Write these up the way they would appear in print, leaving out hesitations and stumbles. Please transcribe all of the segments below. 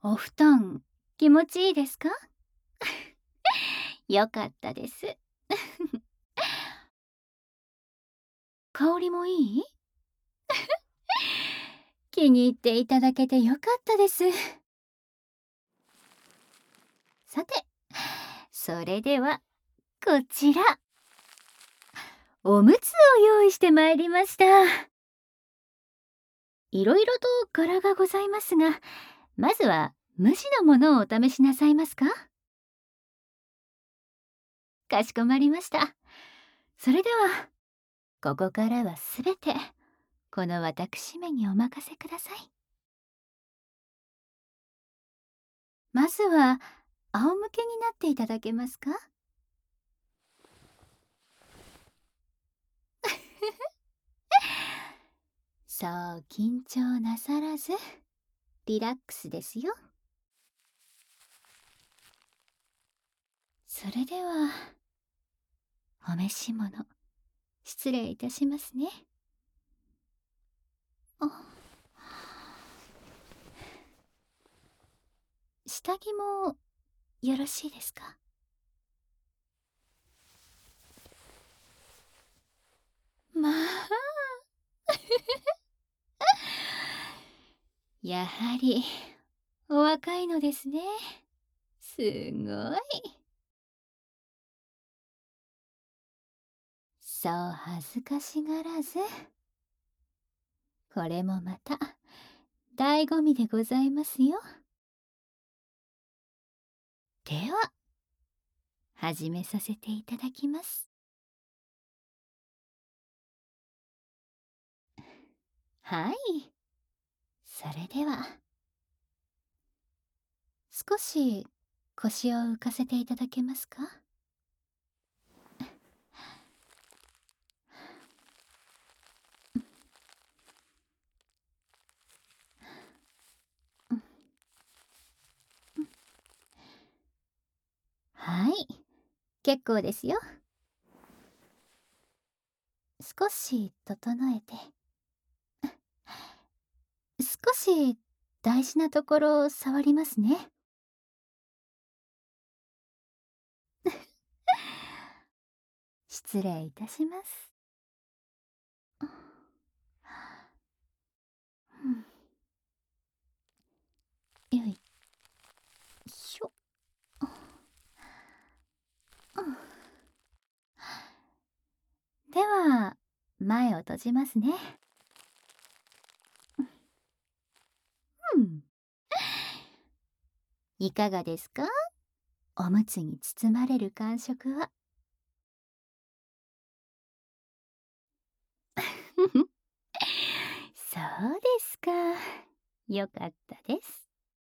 お布団、気持ちいいですか？よかったです。香りもいい？気に入っていただけてよかったです。さて、それでは、こちら。おむつを用意してまいりました。いろいろと柄がございますが、まずは無地のものをお試しなさいますか？かしこまりました。それでは、ここからはすべて、この私めにお任せください。まずは、仰向けになっていただけますか？そう緊張なさらず、リラックスですよ。それでは、お召し物、失礼いたしますね。あ、下着もよろしいですか？まあ、やはり、お若いのですね。すごい。そう恥ずかしがらず、これもまた、醍醐味でございますよ。では、始めさせていただきます。はい。それでは、少し腰を浮かせていただけますか？はい。結構ですよ。少し整えて。少し大事なところを触りますね。失礼いたします。うん、よいしょ。うん、では、前を閉じますね。うん。いかがですか？おむつに包まれる感触は。そうですか。よかったです。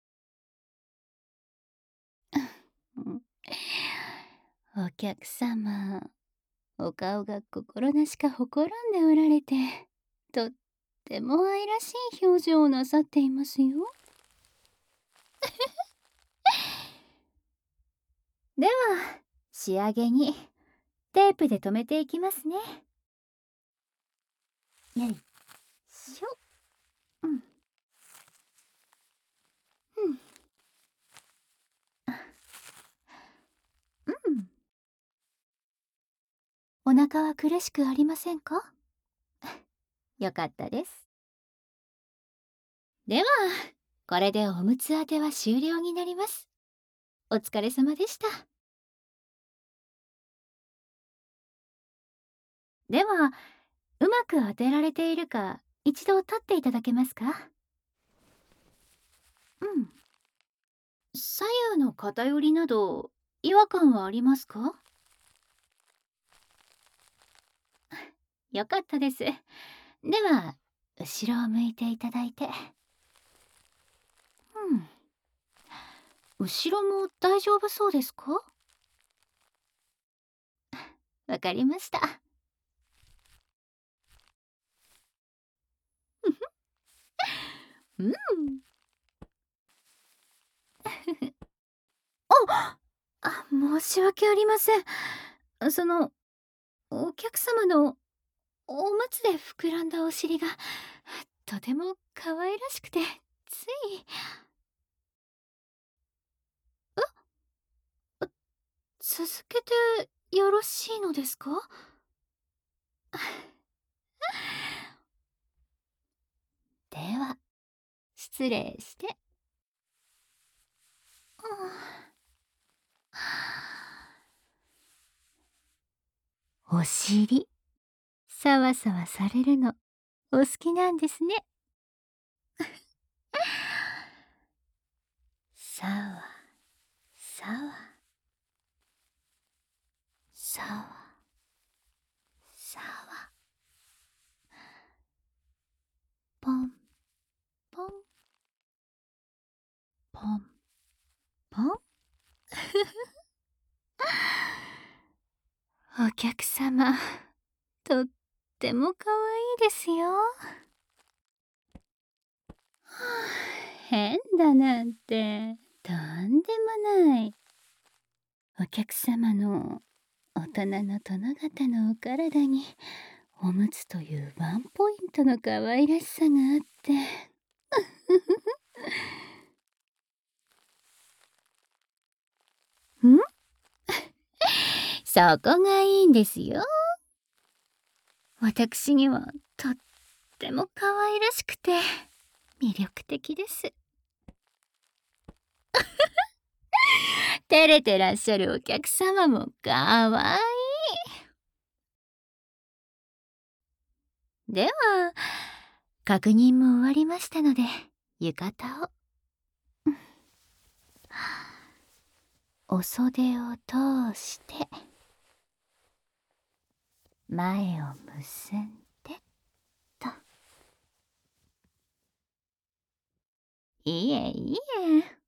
うん、お客様、お顔が心なしかほころんでおられて、とっても愛らしい表情をなさっていますよ。では、仕上げにテープで留めていきますね。よいしょ。うん、うん、うん。お腹は苦しくありませんか？よかったです。では、これでおむつ当ては終了になります。お疲れ様でした。では、うまく当てられているか、一度立っていただけますか？うん。左右の偏りなど、違和感はありますか？よかったです。では、後ろを向いていただいて。うん。後ろも大丈夫そうですか？わかりました。うん。あ、申し訳ありません。お客様のおむつで膨らんだお尻が、とても可愛らしくて、つい。 続けてよろしいのですか？では、失礼して。お尻、さわさわされるの、お好きなんですね。さわ、さわ、さわ、さわ。ポン、ポン、ポン、ポン。お客様、とっても可愛いですよ。変だなんて、とんでもない。お客様の大人の殿方のお体に、おむつというワンポイントの可愛らしさがあって。んそこがいいんですよ。私にはとっても可愛らしくて魅力的です。照れてらっしゃるお客様も可愛い。では、確認も終わりましたので、浴衣を。お袖を通して、前を結んでと。いえいえ。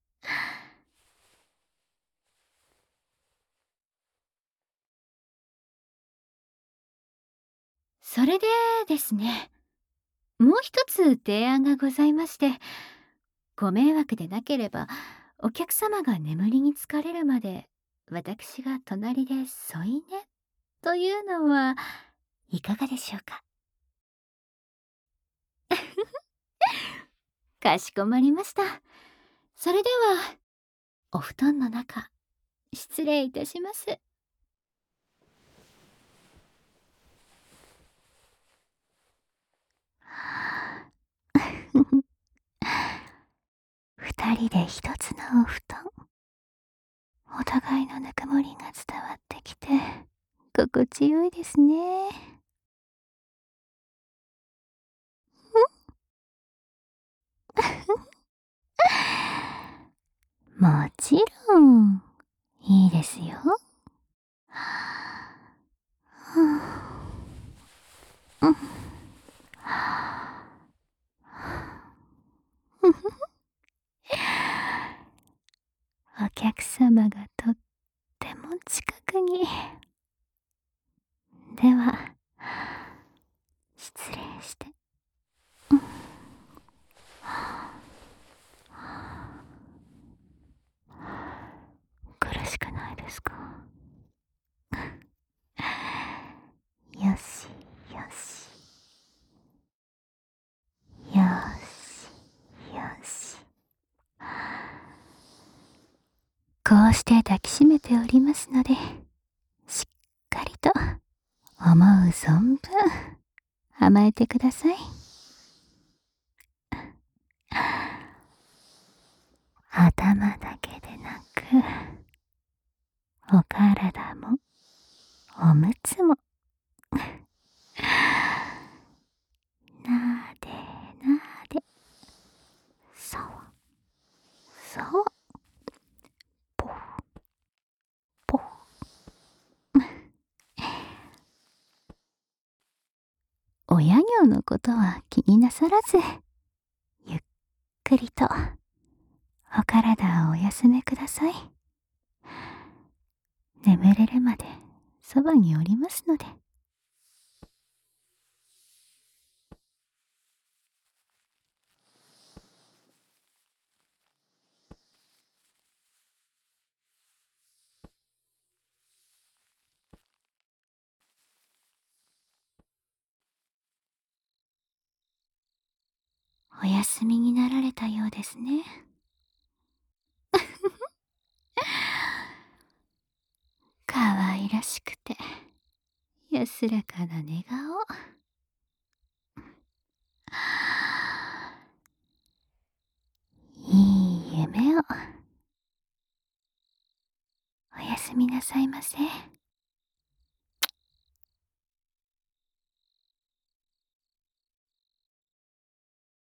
それでですね、もう一つ提案がございまして、ご迷惑でなければ、お客様が眠りにつかれるまで、私が隣で添い寝というのはいかがでしょうか。かしこまりました。それでは、お布団の中、失礼いたします。二人で一つのお布団。お互いのぬくもりが伝わってきて、心地よいですね。もちろん、いいですよ。お客様がとっても近くに。では、失礼して。苦しくないですか？よしよし。よしよし。こうして抱きしめておりますので、しっかりと思う存分甘えてください。頭だけでなく、お体もおむつもなでなで、さわさわ、ぽぽ。親業のことは気になさらず、ゆっくりとお体をお休めください。眠れるまでそばにおりますので。お休みになられたようですね。 愛らしくて安らかな寝顔。いい夢を。おやすみなさいませ。